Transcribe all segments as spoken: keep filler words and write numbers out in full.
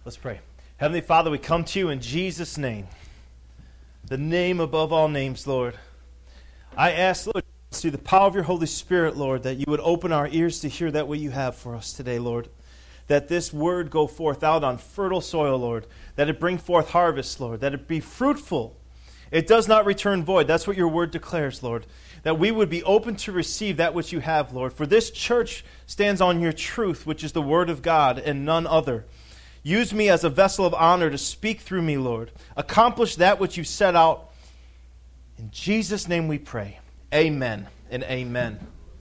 Let's pray. Heavenly Father, we come to you in Jesus' name, the name above all names, Lord. I ask, Lord, through the power of your Holy Spirit, Lord, that you would open our ears to hear that what you have for us today, Lord. That this word go forth out on fertile soil, Lord. That it bring forth harvest, Lord. That it be fruitful. It does not return void. That's what your word declares, Lord. That we would be open to receive that which you have, Lord. For this church stands on your truth, which is the word of God and none other. Use me as a vessel of honor to speak through me, Lord. Accomplish that which you set out. In Jesus' name we pray. Amen and amen.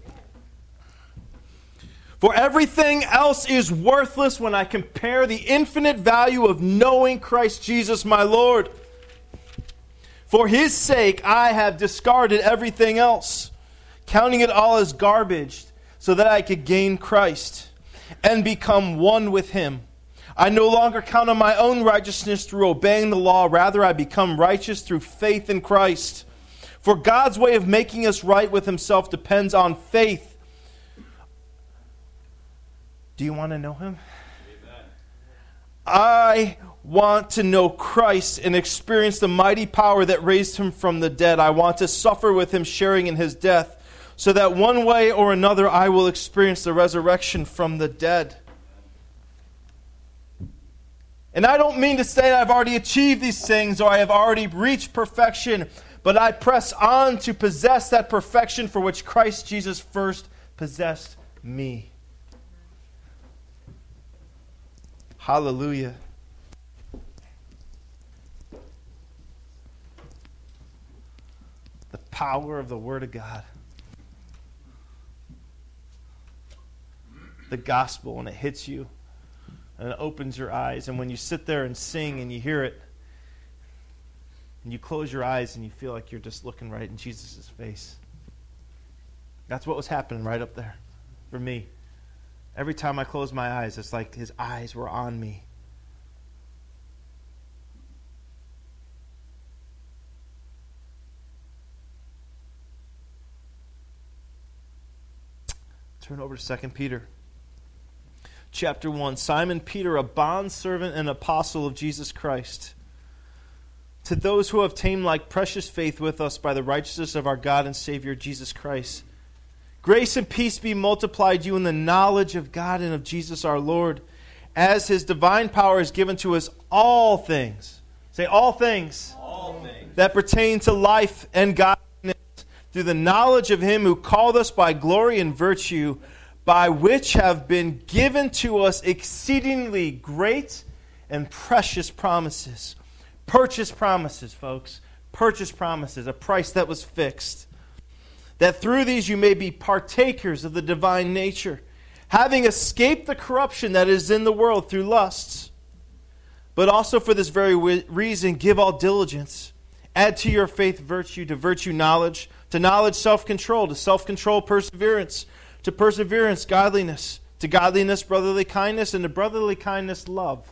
For everything else is worthless when I compare the infinite value of knowing Christ Jesus my Lord. For his sake I have discarded everything else, counting it all as garbage, so that I could gain Christ and become one with him. I no longer count on my own righteousness through obeying the law. Rather, I become righteous through faith in Christ. For God's way of making us right with himself depends on faith. Do you want to know him? Amen. I want to know Christ and experience the mighty power that raised him from the dead. I want to suffer with him, sharing in his death, so that one way or another I will experience the resurrection from the dead. And I don't mean to say I've already achieved these things or I have already reached perfection, but I press on to possess that perfection for which Christ Jesus first possessed me. Hallelujah. The power of the Word of God. The gospel, and it hits you. And it opens your eyes. And when you sit there and sing and you hear it, and you close your eyes and you feel like you're just looking right in Jesus' face. That's what was happening right up there for me. Every time I closed my eyes, it's like his eyes were on me. Turn over to Second Peter. Chapter one, Simon Peter, a bondservant and apostle of Jesus Christ, to those who have obtained like precious faith with us by the righteousness of our God and Savior Jesus Christ. Grace and peace be multiplied you in the knowledge of God and of Jesus our Lord, as his divine power is given to us all things. Say all things. All things. That pertain to life and godliness, through the knowledge of him who called us by glory and virtue, by which have been given to us exceedingly great and precious promises. Purchase promises, folks. Purchase promises, a price that was fixed. That through these you may be partakers of the divine nature, having escaped the corruption that is in the world through lusts. But also for this very reason, give all diligence. Add to your faith virtue, to virtue knowledge, to knowledge self-control, to self-control perseverance, to perseverance godliness, to godliness brotherly kindness, and to brotherly kindness love.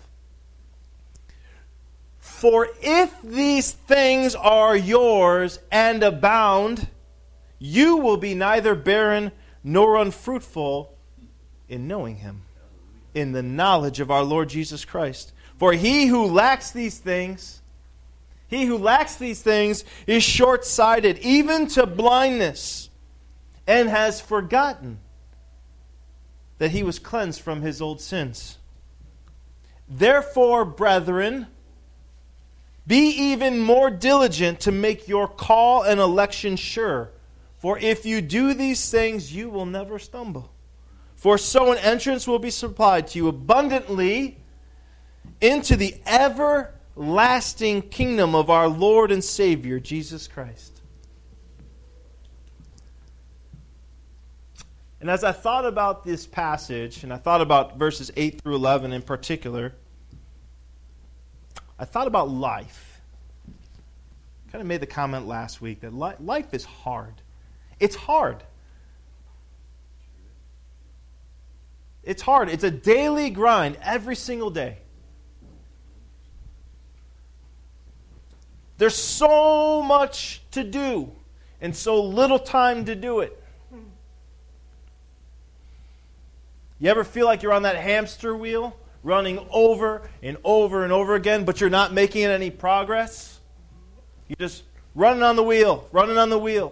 For if these things are yours and abound, you will be neither barren nor unfruitful in knowing him, in the knowledge of our Lord Jesus Christ. For he who lacks these things, he who lacks these things is short-sighted, even to blindness, and has forgotten that he was cleansed from his old sins. Therefore, brethren, be even more diligent to make your call and election sure. For if you do these things, you will never stumble. For so an entrance will be supplied to you abundantly into the everlasting kingdom of our Lord and Savior, Jesus Christ. And as I thought about this passage, and I thought about verses eight through eleven in particular, I thought about life. I kind of made the comment last week that li- life is hard. It's hard. It's hard. It's a daily grind every single day. There's so much to do and so little time to do it. You ever feel like you're on that hamster wheel running over and over and over again, but you're not making any progress? You're just running on the wheel, running on the wheel.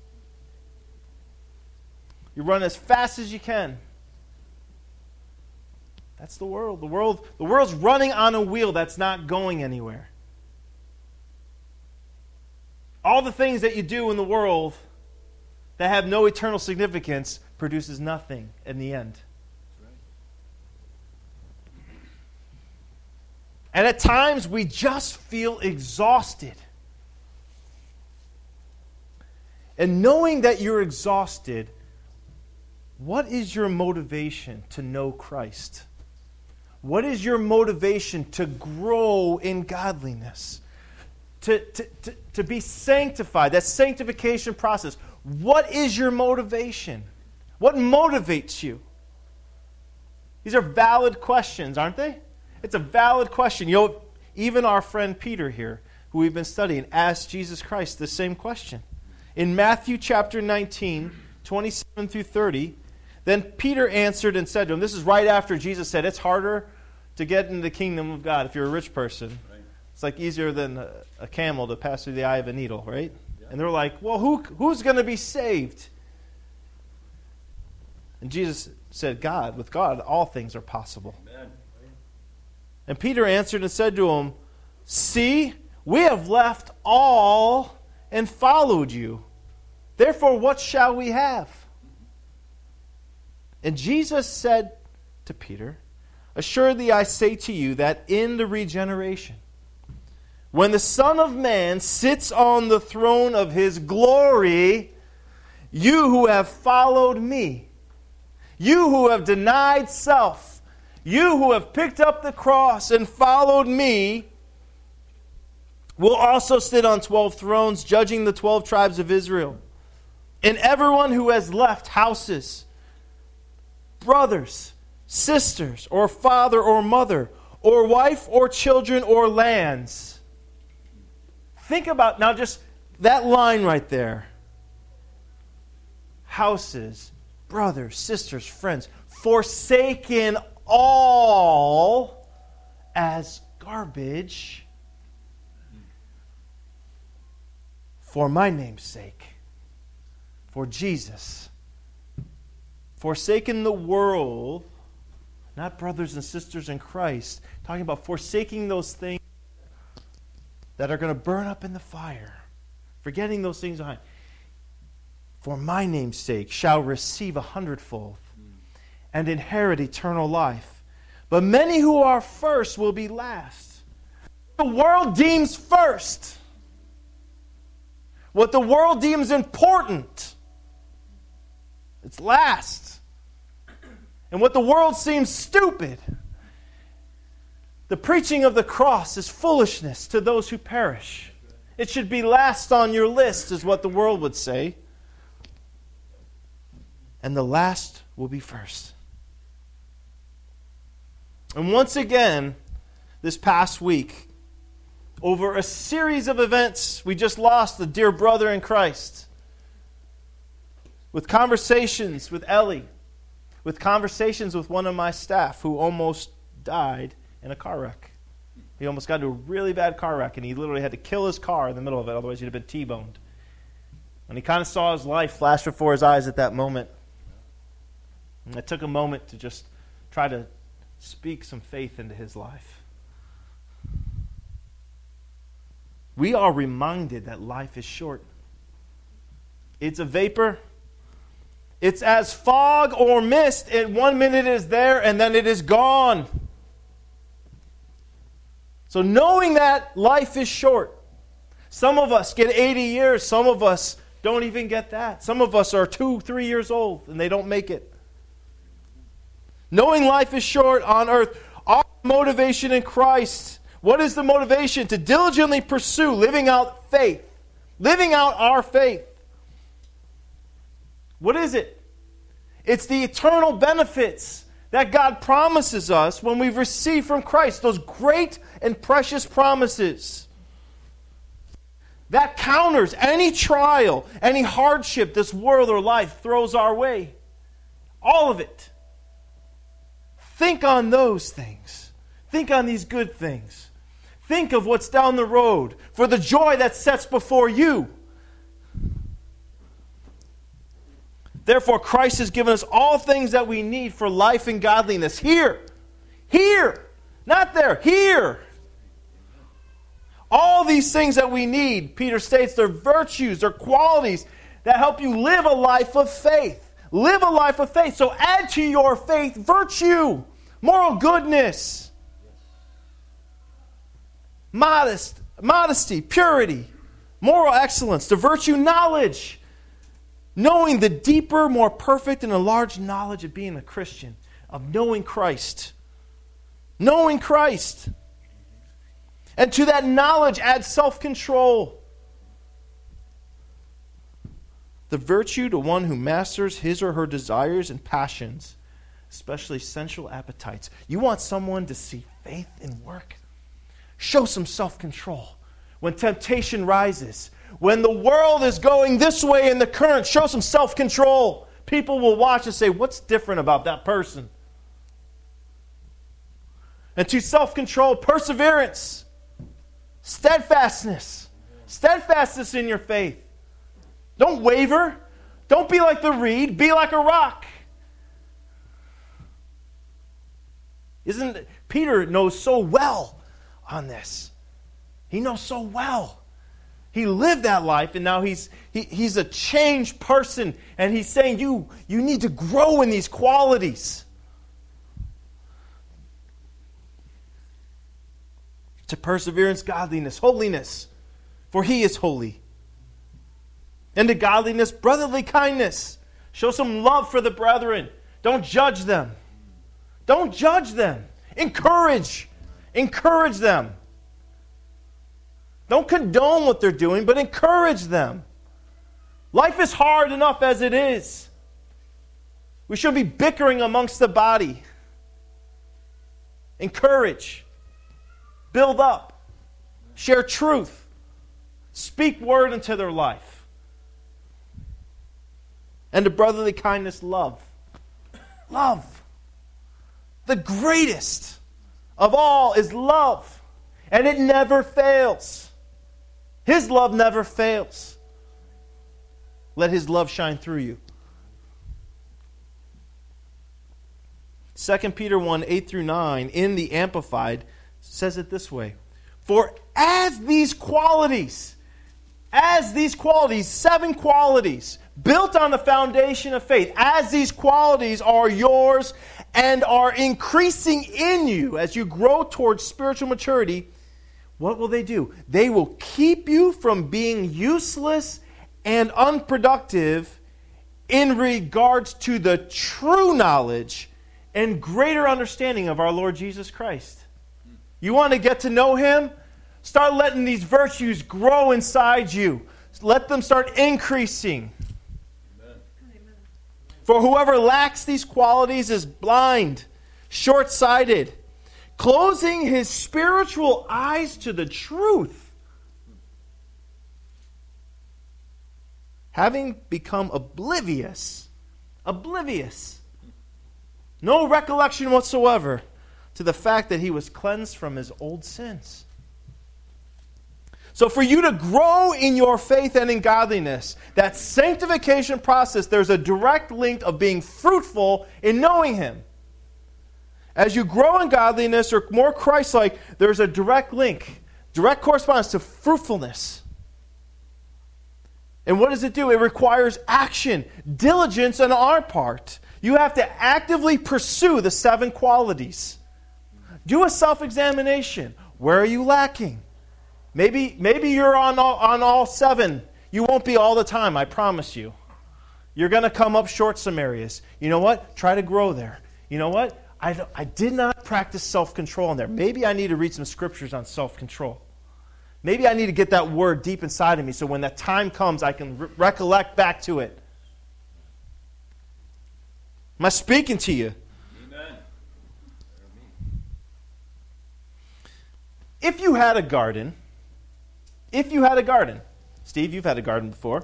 You run as fast as you can. That's the world. The world, the world's running on a wheel that's not going anywhere. All the things that you do in the world that have no eternal significance produces nothing in the end. And at times we just feel exhausted. And knowing that you're exhausted, what is your motivation to know Christ? What is your motivation to grow in godliness? To, to, to, to be sanctified, that sanctification process. What is your motivation? What motivates you? These are valid questions, aren't they? It's a valid question. You know, even our friend Peter here, who we've been studying, asked Jesus Christ the same question. In Matthew chapter nineteen, twenty-seven through thirty, then Peter answered and said to him, this is right after Jesus said, it's harder to get into the kingdom of God if you're a rich person. Right. It's like easier than a, a camel to pass through the eye of a needle, right? Yeah. And they're like, well, who who's going to be saved? And Jesus said, God, with God, all things are possible. Amen. And Peter answered and said to him, see, we have left all and followed you. Therefore, what shall we have? And Jesus said to Peter, assuredly I say to you that in the regeneration, when the Son of Man sits on the throne of his glory, you who have followed me, you who have denied self, you who have picked up the cross and followed me, will also sit on twelve thrones, judging the twelve tribes of Israel. And everyone who has left houses, brothers, sisters, or father or mother, or wife or children or lands. Think about now just that line right there. Houses, brothers, sisters, friends, forsaken all as garbage for my name's sake, for Jesus. Forsaking the world, not brothers and sisters in Christ, talking about forsaking those things that are going to burn up in the fire, forgetting those things behind. For my name's sake shall receive a hundredfold and inherit eternal life. But many who are first will be last. The world deems first. What the world deems important, it's last. And what the world seems stupid, the preaching of the cross is foolishness to those who perish. It should be last on your list, is what the world would say. And the last will be first. And once again, this past week, over a series of events, we just lost a dear brother in Christ. With conversations with Ellie, with conversations with one of my staff who almost died in a car wreck. He almost got into a really bad car wreck, and he literally had to kill his car in the middle of it, otherwise he'd have been T-boned. And he kind of saw his life flash before his eyes at that moment. And it took a moment to just try to speak some faith into his life. We are reminded that life is short. It's a vapor. It's as fog or mist. In one minute it is there and then it is gone. So knowing that life is short, some of us get eighty years, some of us don't even get that. Some of us are two, three years old and they don't make it. Knowing life is short on earth, our motivation in Christ, what is the motivation? To diligently pursue living out faith. Living out our faith. What is it? It's the eternal benefits that God promises us when we've received from Christ. Those great and precious promises. That counters any trial, any hardship this world or life throws our way. All of it. Think on those things. Think on these good things. Think of what's down the road for the joy that sets before you. Therefore, Christ has given us all things that we need for life and godliness. Here. Here. Not there. Here. All these things that we need, Peter states, they're virtues, they're qualities that help you live a life of faith. Live a life of faith. So add to your faith virtue, moral goodness, modest, modesty, purity, moral excellence, the virtue knowledge, knowing the deeper, more perfect, and enlarged knowledge of being a Christian, of knowing Christ. Knowing Christ. And to that knowledge add self-control. The virtue to one who masters his or her desires and passions, especially sensual appetites. You want someone to see faith in work? Show some self-control. When temptation rises, when the world is going this way in the current, show some self-control. People will watch and say, what's different about that person? And to self-control, perseverance, steadfastness, steadfastness in your faith. Don't waver. Don't be like the reed. Be like a rock. Isn't it? Peter knows so well on this. He knows so well. He lived that life, and now he's he, he's a changed person, and he's saying you you need to grow in these qualities. To perseverance, godliness, holiness, for he is holy. And to godliness, brotherly kindness. Show some love for the brethren. Don't judge them. Don't judge them. Encourage. Encourage them. Don't condone what they're doing, but encourage them. Life is hard enough as it is. We shouldn't be bickering amongst the body. Encourage. Build up. Share truth. Speak word into their life. And to brotherly kindness, love. Love. The greatest of all is love. And it never fails. His love never fails. Let His love shine through you. Second Peter one, eight through nine, in the Amplified, says it this way. For as these qualities, as these qualities, seven qualities, built on the foundation of faith, as these qualities are yours and are increasing in you as you grow towards spiritual maturity, what will they do? They will keep you from being useless and unproductive in regards to the true knowledge and greater understanding of our Lord Jesus Christ. You want to get to know Him? Start letting these virtues grow inside you. Let them start increasing. Amen. For whoever lacks these qualities is blind, short-sighted, closing his spiritual eyes to the truth, having become oblivious, oblivious, no recollection whatsoever to the fact that he was cleansed from his old sins. So for you to grow in your faith and in godliness, that sanctification process, there's a direct link of being fruitful in knowing Him. As you grow in godliness or more Christ-like, there's a direct link, direct correspondence to fruitfulness. And what does it do? It requires action, diligence on our part. You have to actively pursue the seven qualities. Do a self-examination. Where are you lacking? Maybe, maybe you're on all, on all seven. You won't be all the time, I promise you. You're going to come up short some areas. You know what? Try to grow there. You know what? I, I did not practice self-control in there. Maybe I need to read some scriptures on self-control. Maybe I need to get that word deep inside of me so when that time comes, I can re- recollect back to it. Am I speaking to you? Amen. If you had a garden, if you had a garden, Steve, you've had a garden before,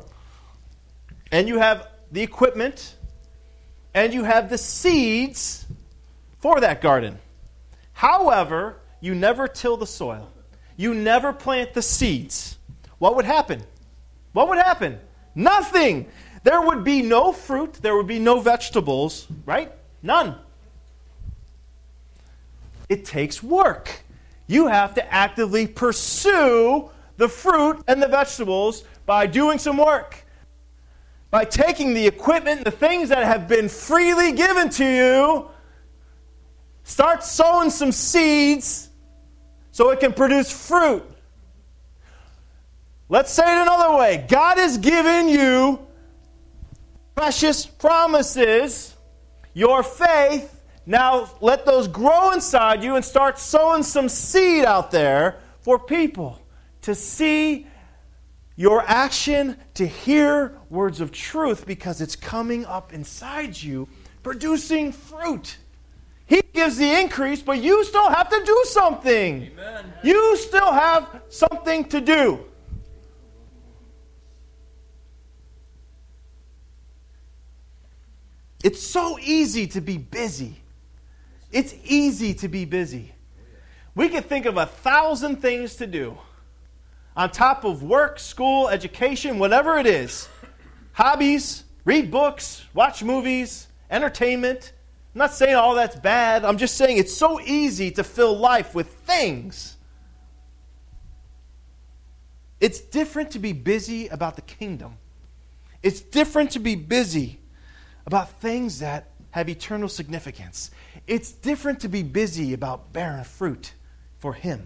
and you have the equipment, and you have the seeds for that garden. However, you never till the soil. You never plant the seeds. What would happen? What would happen? Nothing. There would be no fruit. There would be no vegetables, right? None. It takes work. You have to actively pursue the fruit and the vegetables by doing some work. By taking the equipment, the things that have been freely given to you, start sowing some seeds so it can produce fruit. Let's say it another way. God has given you precious promises, your faith. Now let those grow inside you and start sowing some seed out there for people to see your action, to hear words of truth, because it's coming up inside you, producing fruit. He gives the increase, but you still have to do something. Amen. You still have something to do. It's so easy to be busy. It's easy to be busy. We can think of a thousand things to do. On top of work, school, education, whatever it is. Hobbies, read books, watch movies, entertainment. I'm not saying all that's bad. I'm just saying it's so easy to fill life with things. It's different to be busy about the kingdom. It's different to be busy about things that have eternal significance. It's different to be busy about bearing fruit for Him.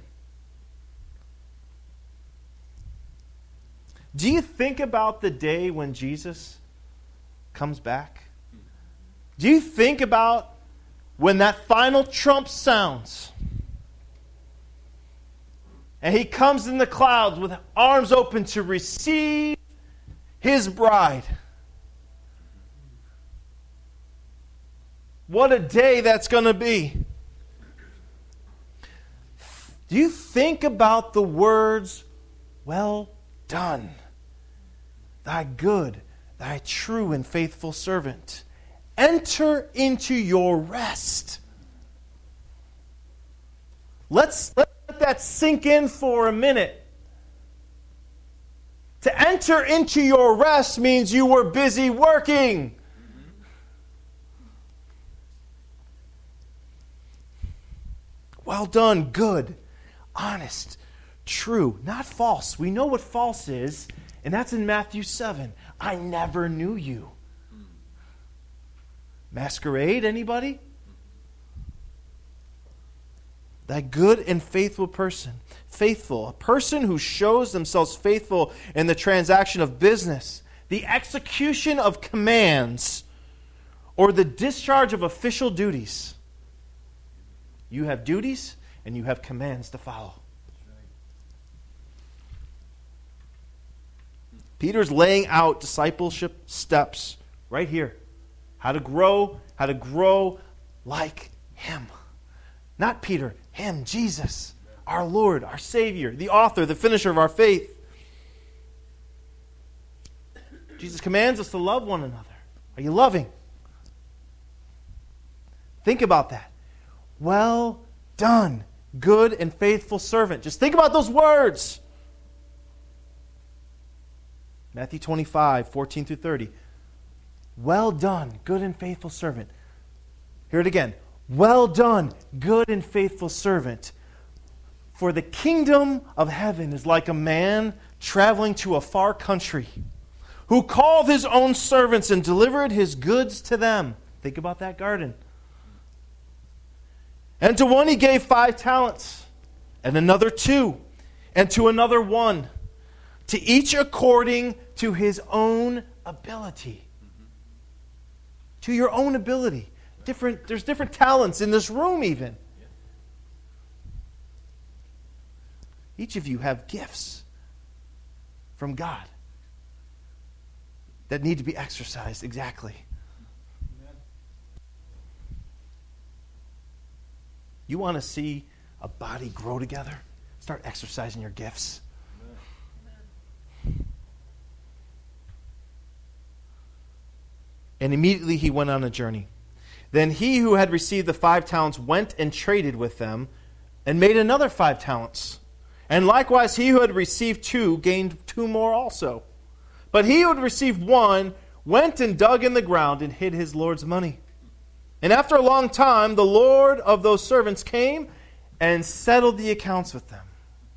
Do you think about the day when Jesus comes back? Do you think about when that final trump sounds and He comes in the clouds with arms open to receive His bride? What a day that's going to be. Do you think about the words, "Well done, thy good, thy true and faithful servant. Enter into your rest"? Let's let that sink in for a minute. To enter into your rest means you were busy working. Well done, good, honest, true, not false. We know what false is, and that's in Matthew seven. I never knew you. Masquerade, anybody? That good and faithful person. Faithful, a person who shows themselves faithful in the transaction of business, the execution of commands, or the discharge of official duties. You have duties and you have commands to follow. Peter's laying out discipleship steps right here. How to grow, how to grow like Him. Not Peter, Him, Jesus, our Lord, our Savior, the author, the finisher of our faith. Jesus commands us to love one another. Are you loving? Think about that. Well done, good and faithful servant. Just think about those words. Matthew twenty-five, fourteen through thirty. Well done, good and faithful servant. Hear it again. Well done, good and faithful servant. For the kingdom of heaven is like a man traveling to a far country, who called his own servants and delivered his goods to them. Think about that garden. And to one he gave five talents, and another two, and to another one, to each according to his own ability. Mm-hmm. To your own ability. Different, there's different talents in this room even. Yeah. Each of you have gifts from God that need to be exercised exactly. You want to see a body grow together? Start exercising your gifts. Amen. And immediately he went on a journey. Then he who had received the five talents went and traded with them, and made another five talents. And likewise he who had received two gained two more also. But he who had received one went and dug in the ground and hid his Lord's money. And after a long time the Lord of those servants came and settled the accounts with them.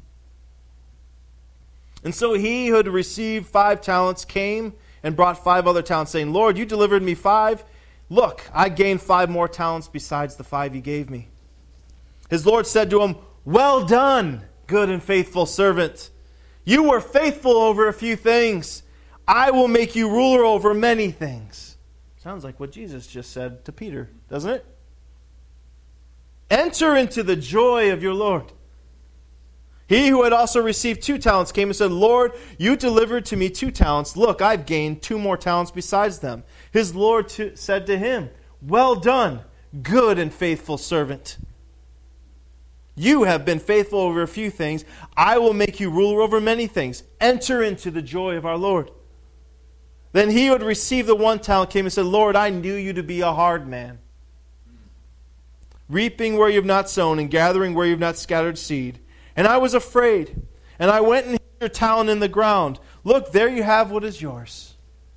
And so he who had received five talents came and brought five other talents, saying, Lord, you delivered me five. Look, I gained five more talents besides the five you gave me. His Lord said to him, well done, good and faithful servant. You were faithful over a few things. I will make you ruler over many things. Sounds like what Jesus just said to Peter, doesn't it? Enter into the joy of your Lord. He who had also received two talents came and said, Lord, you delivered to me two talents. Look, I've gained two more talents besides them. His Lord to, said to him, well done, good and faithful servant. You have been faithful over a few things. I will make you ruler over many things. Enter into the joy of our Lord. Then he who had received the one talent came and said, Lord, I knew you to be a hard man, reaping where you have not sown and gathering where you have not scattered seed. And I was afraid, and I went and hid your talent in the ground. Look, there you have what is yours.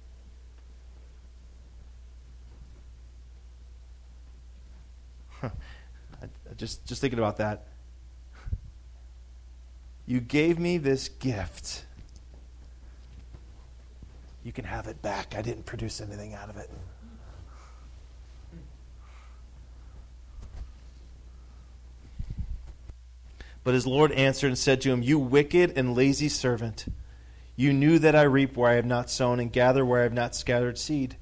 just, just thinking about that. You gave me this gift. You can have it back. I didn't produce anything out of it. But his Lord answered and said to him, you wicked and lazy servant, you knew that I reap where I have not sown and gather where I have not scattered seed.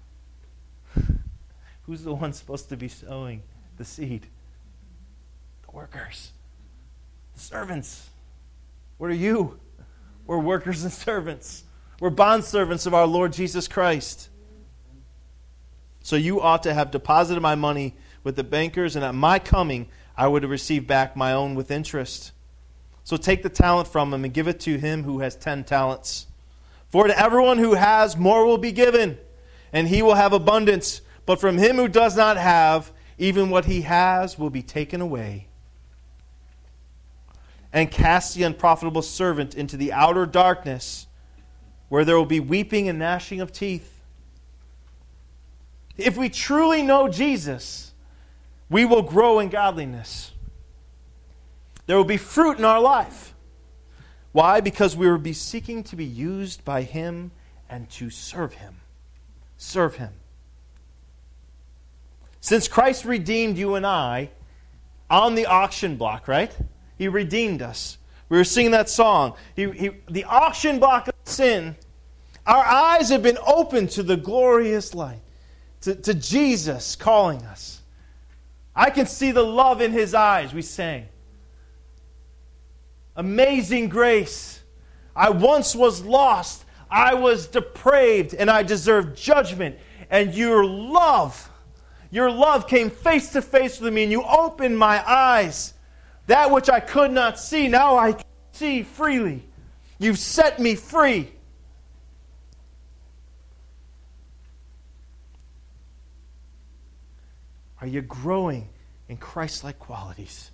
Who's the one supposed to be sowing the seed? The workers. The servants. What are you? We're workers and servants. We're bondservants of our Lord Jesus Christ. So you ought to have deposited my money with the bankers, and at my coming I would have received back my own with interest. So take the talent from him and give it to him who has ten talents. For to everyone who has, more will be given, and he will have abundance. But from him who does not have, even what he has will be taken away. And cast the unprofitable servant into the outer darkness, where there will be weeping and gnashing of teeth. If we truly know Jesus, we will grow in godliness. There will be fruit in our life. Why? Because we will be seeking to be used by Him and to serve Him. Serve Him. Since Christ redeemed you and I on the auction block, right? He redeemed us. We were singing that song. He, he, the auction block of sin. Our eyes have been opened to the glorious light. To, to Jesus calling us. I can see the love in His eyes, we sang. Amazing grace. I once was lost. I was depraved and I deserved judgment. And your love, your love came face to face with me and you opened my eyes. That which I could not see, now I can see freely. You've set me free. Are you growing in Christ-like qualities?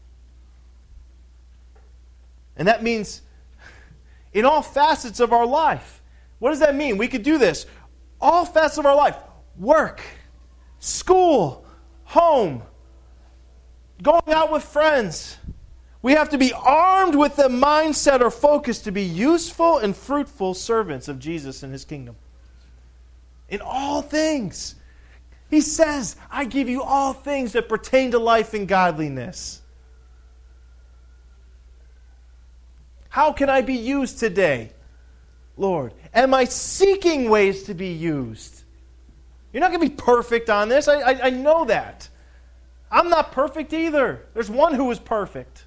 And that means in all facets of our life. What does that mean? We could do this. All facets of our life. Work, school, home, going out with friends. We have to be armed with the mindset or focus to be useful and fruitful servants of Jesus and His kingdom. In all things. He says, I give you all things that pertain to life and godliness. How can I be used today, Lord? Am I seeking ways to be used? You're not going to be perfect on this. I, I, I know that. I'm not perfect either. There's one who is perfect.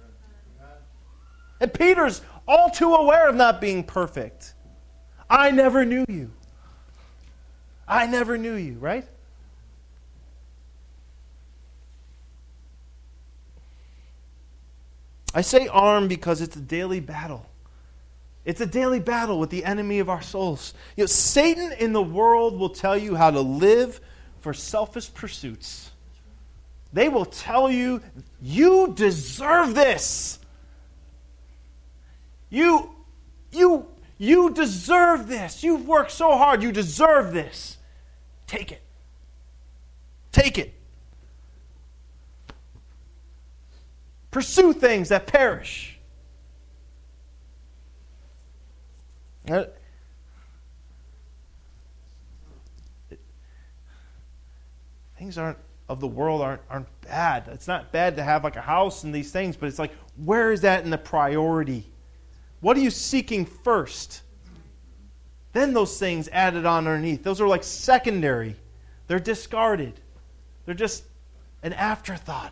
And Peter's all too aware of not being perfect. I never knew you. I never knew you, right? I say armed because it's a daily battle. It's a daily battle with the enemy of our souls. You know, Satan in the world will tell you how to live for selfish pursuits. They will tell you, you deserve this. You, you, you deserve this. You've worked so hard. You deserve this. Take it. Take it. Pursue things that perish. Uh, Things aren't of the world aren't aren't bad. It's not bad to have like a house and these things, but it's like, where is that in the priority? What are you seeking first? Then those things added on underneath. Those are like secondary. They're discarded. They're just an afterthought.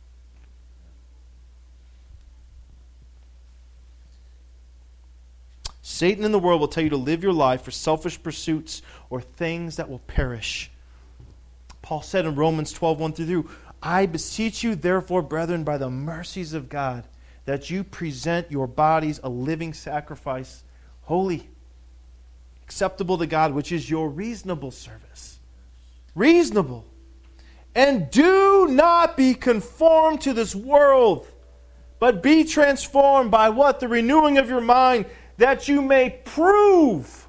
Satan in the world will tell you to live your life for selfish pursuits or things that will perish. Paul said in Romans twelve, one through two, I beseech you, therefore, brethren, by the mercies of God, that you present your bodies a living sacrifice, holy, acceptable to God, which is your reasonable service. Reasonable. And do not be conformed to this world, but be transformed by what? The renewing of your mind, that you may prove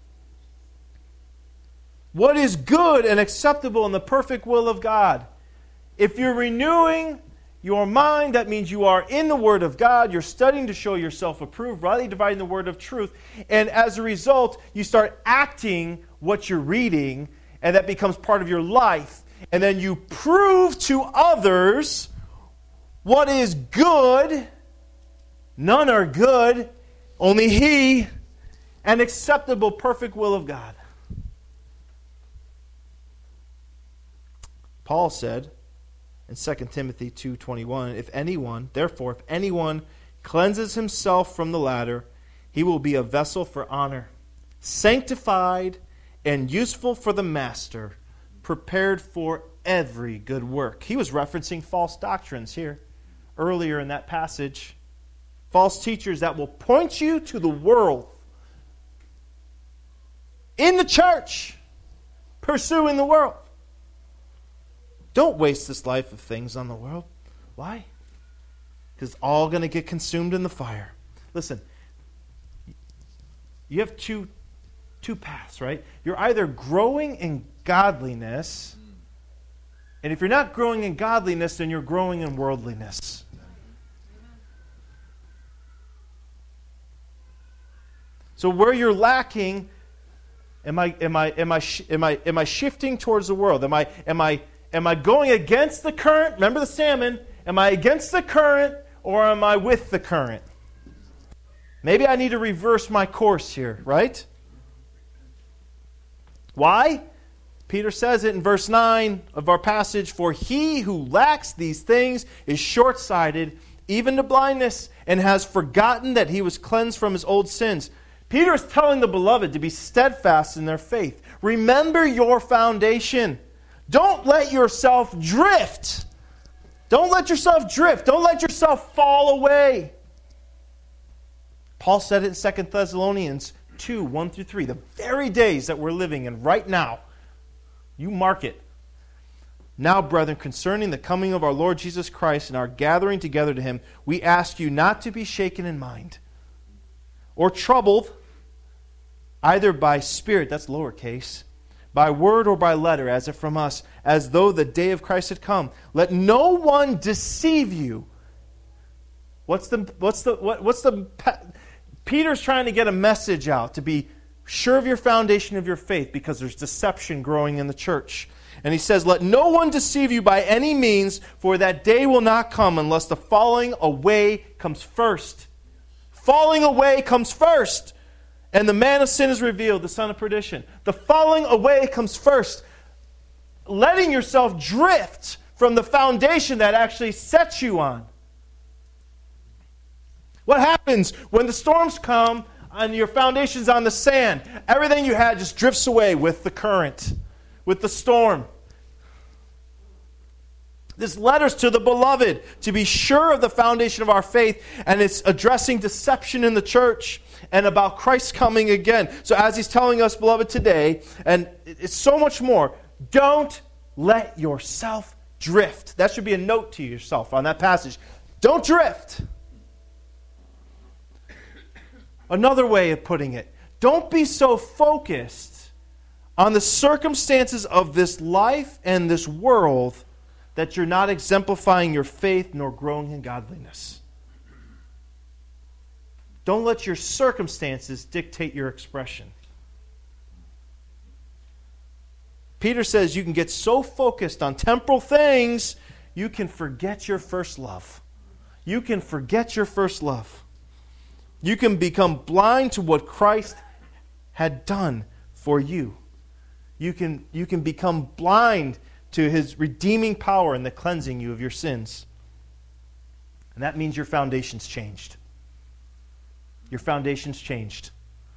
what is good and acceptable in the perfect will of God. If you're renewing your mind, that means you are in the Word of God. You're studying to show yourself approved, rightly dividing the word of truth. And as a result, you start acting what you're reading, and that becomes part of your life. And then you prove to others what is good. None are good, only He, and acceptable, perfect will of God. Paul said in Second Timothy two twenty-one, if anyone, therefore, if anyone cleanses himself from the latter, he will be a vessel for honor, sanctified and useful for the master, prepared for every good work. He was referencing false doctrines here earlier in that passage. False teachers that will point you to the world. In the church, pursuing the world. Don't waste this life of things on the world. Why? Because it's all going to get consumed in the fire. Listen, you have two, two paths, right? You're either growing in godliness, and if you're not growing in godliness, then you're growing in worldliness. So where you're lacking, am I am I am I am I am I shifting towards the world? Am I am I Am I going against the current? Remember the salmon. Am I against the current or am I with the current? Maybe I need to reverse my course here, right? Why? Peter says it in verse nine of our passage, for he who lacks these things is short-sighted, even to blindness, and has forgotten that he was cleansed from his old sins. Peter is telling the beloved to be steadfast in their faith. Remember your foundation. Don't let yourself drift. Don't let yourself drift. Don't let yourself fall away. Paul said it in Second Thessalonians two, one through three. The very days that we're living in right now. You mark it. Now, brethren, concerning the coming of our Lord Jesus Christ and our gathering together to Him, we ask you not to be shaken in mind or troubled either by spirit, that's lowercase, by word or by letter, as if from us, as though the day of Christ had come. Let no one deceive you. What's the what's the what, what's the Peter's trying to get a message out to be sure of your foundation of your faith, because there's deception growing in the church. And he says, let no one deceive you by any means, for that day will not come unless the falling away comes first. Falling away comes first. And the man of sin is revealed, the son of perdition. The falling away comes first. Letting yourself drift from the foundation that actually sets you on. What happens when the storms come and your foundation's on the sand? Everything you had just drifts away with the current, with the storm. This letter's to the beloved, to be sure of the foundation of our faith, and it's addressing deception in the church and about Christ coming again. So as he's telling us, beloved, today, and it's so much more, don't let yourself drift. That should be a note to yourself on that passage. Don't drift. Another way of putting it, don't be so focused on the circumstances of this life and this world that you're not exemplifying your faith nor growing in godliness. Don't let your circumstances dictate your expression. Peter says you can get so focused on temporal things, you can forget your first love. You can forget your first love. You can become blind to what Christ had done for you. You can, you can become blind to His redeeming power and the cleansing you of your sins. And that means your foundation's changed. Your foundation's changed.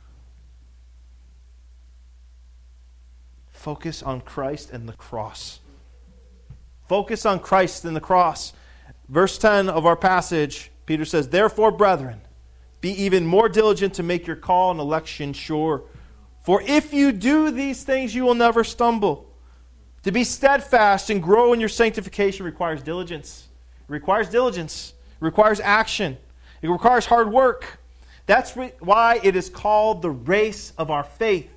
Focus on Christ and the cross. Focus on Christ and the cross. Verse ten of our passage, Peter says, "Therefore, brethren, be even more diligent to make your call and election sure. For if you do these things, you will never stumble. To be steadfast and grow in your sanctification requires diligence. It requires diligence. It requires action. It requires hard work. That's why it is called the race of our faith.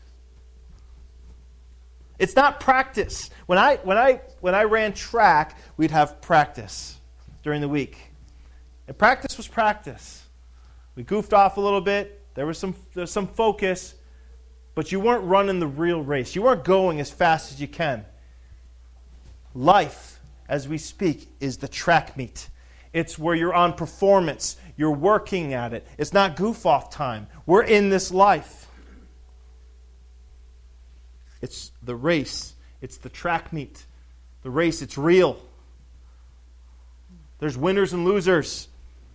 It's not practice. When I when I when I ran track, we'd have practice during the week. And practice was practice. We goofed off a little bit. There was some there was some focus, but you weren't running the real race. You weren't going as fast as you can. Life, as we speak, is the track meet. It's where you're on performance. You're working at it. It's not goof off time. We're in this life. It's the race. It's the track meet. The race, it's real. There's winners and losers.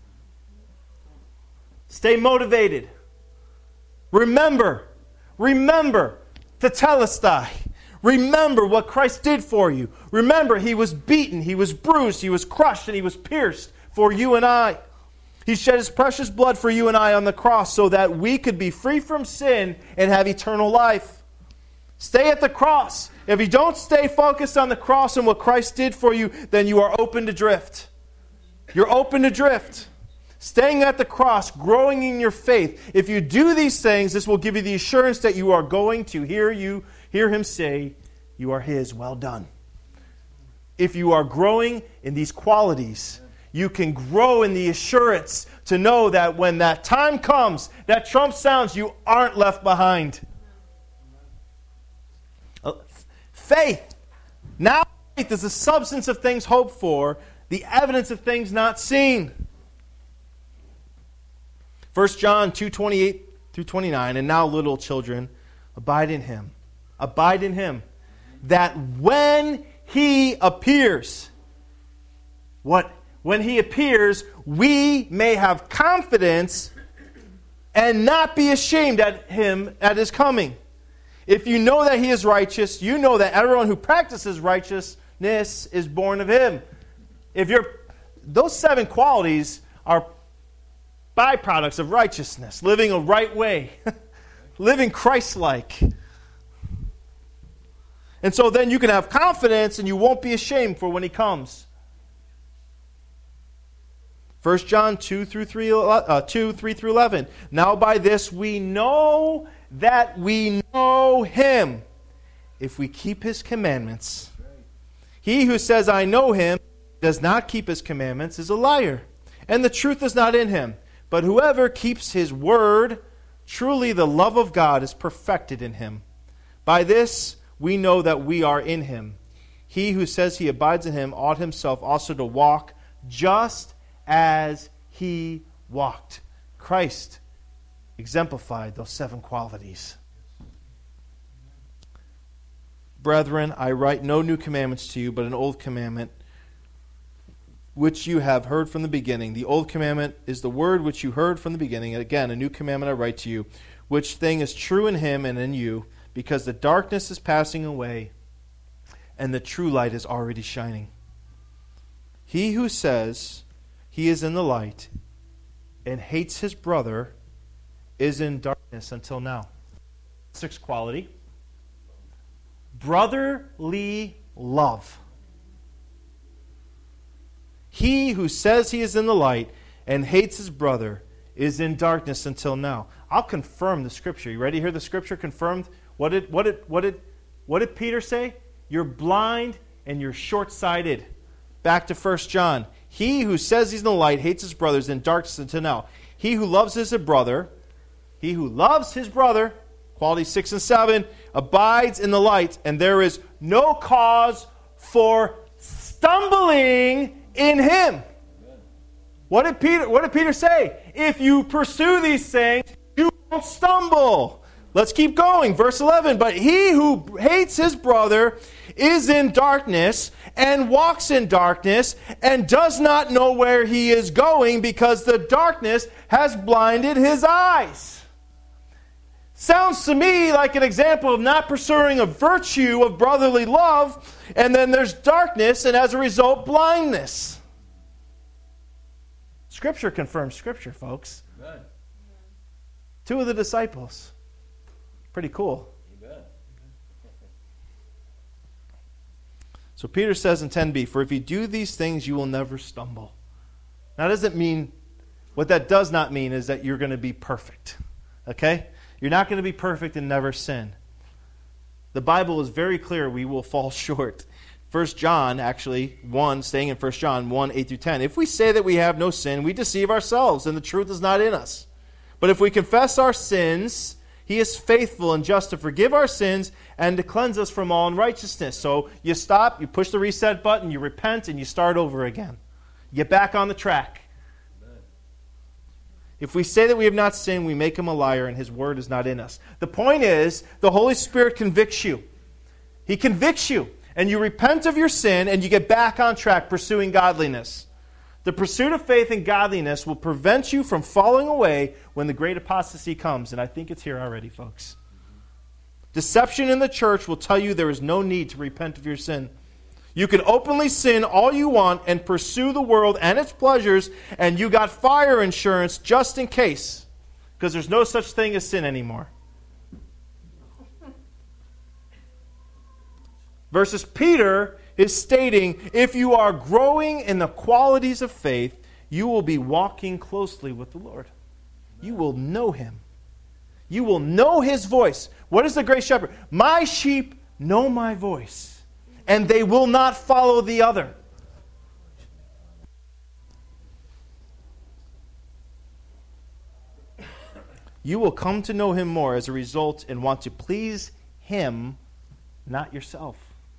Stay motivated. Remember, remember tetelestai. Remember what Christ did for you. Remember, He was beaten, He was bruised, He was crushed, and He was pierced for you and I. He shed His precious blood for you and I on the cross so that we could be free from sin and have eternal life. Stay at the cross. If you don't stay focused on the cross and what Christ did for you, then you are open to drift. You're open to drift. Staying at the cross, growing in your faith. If you do these things, this will give you the assurance that you are going to hear you hear Him say, "You are His, well done." If you are growing in these qualities, you can grow in the assurance to know that when that time comes, that trump sounds, you aren't left behind. Faith. Now faith is the substance of things hoped for, the evidence of things not seen. First John two twenty-eight through twenty-nine, "And now, little children, abide in Him. Abide in Him, that when He appears," what? When He appears, we may have confidence and not be ashamed at Him at His coming. If you know that He is righteous, you know that everyone who practices righteousness is born of Him. If you're, those seven qualities are byproducts of righteousness, living a right way, living Christ-like. And so then you can have confidence and you won't be ashamed for when He comes. First John two, through three, uh, two, three through eleven. "Now by this we know that we know Him, if we keep His commandments. He who says, 'I know Him,' does not keep His commandments, is a liar, and the truth is not in him. But whoever keeps His word, truly the love of God is perfected in him. By this we know that we are in Him. He who says he abides in Him ought himself also to walk just as He walked." Christ exemplified those seven qualities. "Brethren, I write no new commandments to you, but an old commandment, which you have heard from the beginning. The old commandment is the word which you heard from the beginning. And again, a new commandment I write to you, which thing is true in Him and in you, because the darkness is passing away, and the true light is already shining. He who says he is in the light and hates his brother is in darkness until now." Sixth quality: brotherly love. He who says he is in the light and hates his brother is in darkness until now. I'll confirm the scripture. You ready to hear the scripture confirmed? What did, what did, what did, what did Peter say? You're blind and you're short-sighted. Back to First John. He who says he's in the light hates his brother is in darkness until now. He who loves his brother, he who loves his brother, quality six and seven, abides in the light, and there is no cause for stumbling in him. What did Peter, what did Peter say? If you pursue these things, you won't stumble. Let's keep going. Verse eleven. But he who hates his brother is in darkness and walks in darkness and does not know where he is going because the darkness has blinded his eyes. Sounds to me like an example of not pursuing a virtue of brotherly love, and then there's darkness and as a result blindness. Scripture confirms Scripture, folks. Amen. Two of the disciples. Pretty cool. Amen. So Peter says in ten b, for if you do these things, you will never stumble. Now, that doesn't mean, what that does not mean is that you're going to be perfect. Okay? You're not going to be perfect and never sin. The Bible is very clear we will fall short. First John, actually, one, staying in First John one, eight through ten. If we say that we have no sin, we deceive ourselves, and the truth is not in us. But if we confess our sins, he is faithful and just to forgive our sins and to cleanse us from all unrighteousness. So you stop, you push the reset button, you repent, and you start over again. You get back on the track. If we say that we have not sinned, we make him a liar, and his word is not in us. The point is, the Holy Spirit convicts you. He convicts you. And you repent of your sin, and you get back on track pursuing godliness. The pursuit of faith and godliness will prevent you from falling away when the great apostasy comes. And I think it's here already, folks. Deception in the church will tell you there is no need to repent of your sin. You can openly sin all you want and pursue the world and its pleasures, and you got fire insurance just in case. Because there's no such thing as sin anymore. Versus Peter is stating, if you are growing in the qualities of faith, you will be walking closely with the Lord. You will know him. You will know his voice. What is the great shepherd? My sheep know my voice, and they will not follow the other. You will come to know him more as a result and want to please him, not yourself.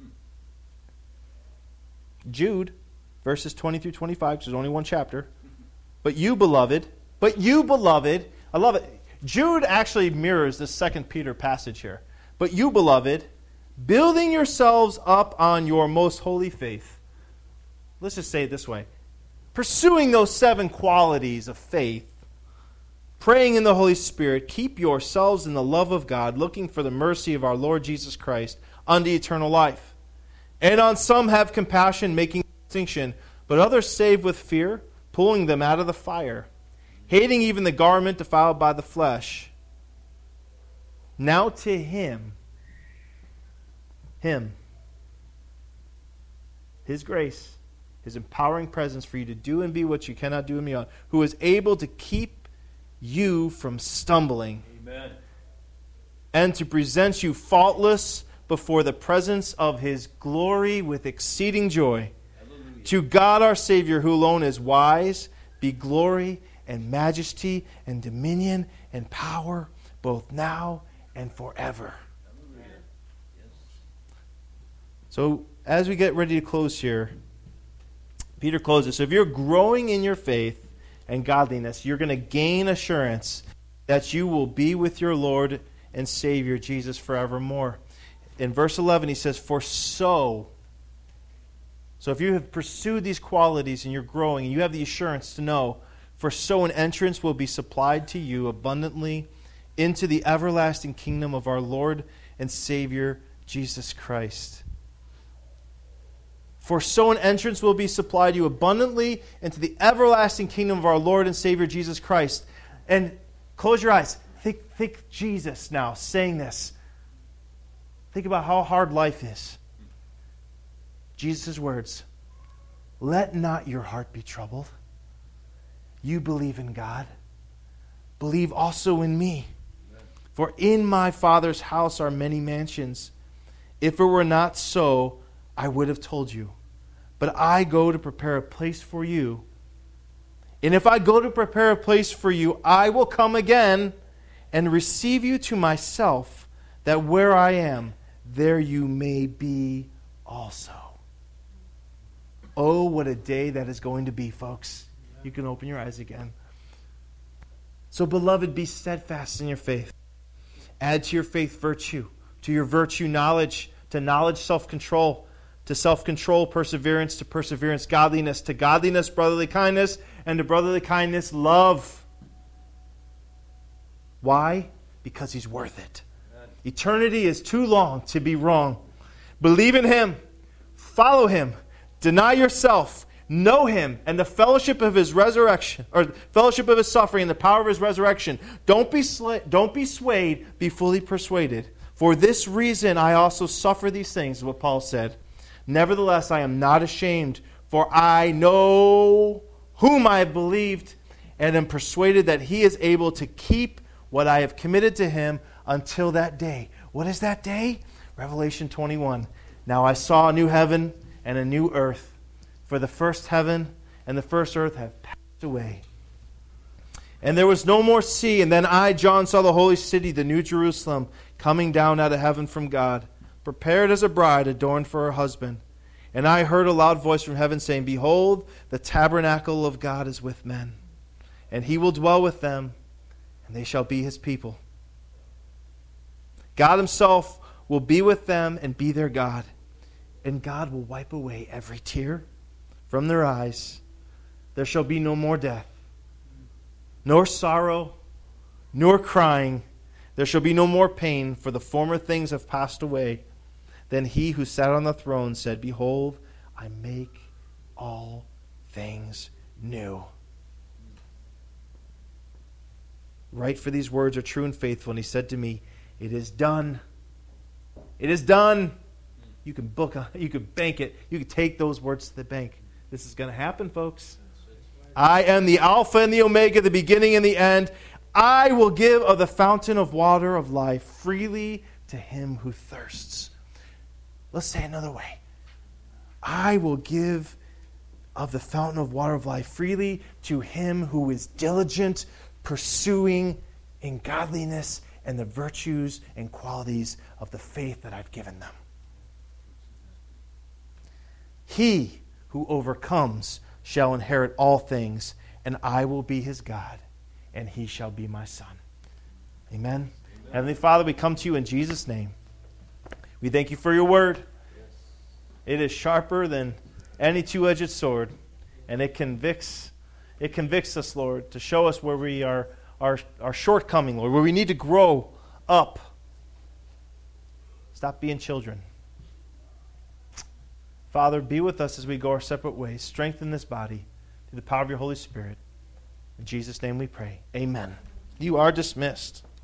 Jude, verses twenty through twenty-five, because there's only one chapter. But you, beloved, but you, beloved, I love it. Jude actually mirrors this Second Peter passage here. But you, beloved, building yourselves up on your most holy faith. Let's just say it this way. Pursuing those seven qualities of faith, praying in the Holy Spirit, keep yourselves in the love of God, looking for the mercy of our Lord Jesus Christ unto eternal life. And on some have compassion, making distinction, but others save with fear, pulling them out of the fire, hating even the garment defiled by the flesh. Now to him, him, his grace, his empowering presence for you to do and be what you cannot do and beyond, who is able to keep you from stumbling. Amen. And to present you faultless before the presence of his glory with exceeding joy. Hallelujah. To God our Savior, who alone is wise, be glory and majesty and dominion and power, both now and forever. Yes. So as we get ready to close here, Peter closes. So if you're growing in your faith and godliness, you're going to gain assurance that you will be with your Lord and Savior, Jesus, forevermore. In verse eleven, he says, for so. So if you have pursued these qualities and you're growing, and you have the assurance to know, for so an entrance will be supplied to you abundantly into the everlasting kingdom of our Lord and Savior, Jesus Christ. For so an entrance will be supplied to you abundantly into the everlasting kingdom of our Lord and Savior, Jesus Christ. And close your eyes. Think, think Jesus now saying this. Think about how hard life is. Jesus' words, let not your heart be troubled. You believe in God. Believe also in me. For in my Father's house are many mansions. If it were not so, I would have told you. But I go to prepare a place for you. And if I go to prepare a place for you, I will come again and receive you to myself, that where I am, there you may be also. Oh, what a day that is going to be, folks. You can open your eyes again. So, beloved, be steadfast in your faith. Add to your faith virtue, to your virtue knowledge, to knowledge self-control, to self-control perseverance, to perseverance godliness, to godliness brotherly kindness, and to brotherly kindness love. Why? Because He's worth it. Eternity is too long to be wrong. Believe in Him. Follow Him. Deny yourself. Know Him and the fellowship of His resurrection, or fellowship of His suffering and the power of His resurrection. Don't be sla- don't be swayed. Be fully persuaded. For this reason I also suffer these things, is what Paul said. Nevertheless, I am not ashamed, for I know whom I have believed, and am persuaded that He is able to keep what I have committed to Him until that day. What is that day? Revelation twenty-one. Now I saw a new heaven and a new earth, for the first heaven and the first earth have passed away. And there was no more sea. And then I, John, saw the holy city, the new Jerusalem, coming down out of heaven from God, prepared as a bride adorned for her husband. And I heard a loud voice from heaven saying, Behold, the tabernacle of God is with men, and He will dwell with them, and they shall be His people. God Himself will be with them and be their God. And God will wipe away every tear from their eyes. There shall be no more death, nor sorrow, nor crying. There shall be no more pain, for the former things have passed away. Then He who sat on the throne said, Behold, I make all things new. Write, for these words are true and faithful. And He said to me, It is done. It is done. You can book, you can bank it. You can take those words to the bank. This is going to happen, folks. I am the Alpha and the Omega, the beginning and the end. I will give of the fountain of water of life freely to him who thirsts. Let's say it another way. I will give of the fountain of water of life freely to him who is diligent, pursuing in godliness and the virtues and qualities of the faith that I've given them. He who overcomes shall inherit all things, and I will be his God, and he shall be my son. Amen. Amen. Heavenly Father, we come to you in Jesus' name. We thank you for your word. Yes. It is sharper than any two-edged sword, and it convicts it convicts us, Lord, to show us where we are our, our shortcoming, Lord, where we need to grow up. Stop being children. Father, be with us as we go our separate ways. Strengthen this body through the power of your Holy Spirit. In Jesus' name we pray. Amen. You are dismissed.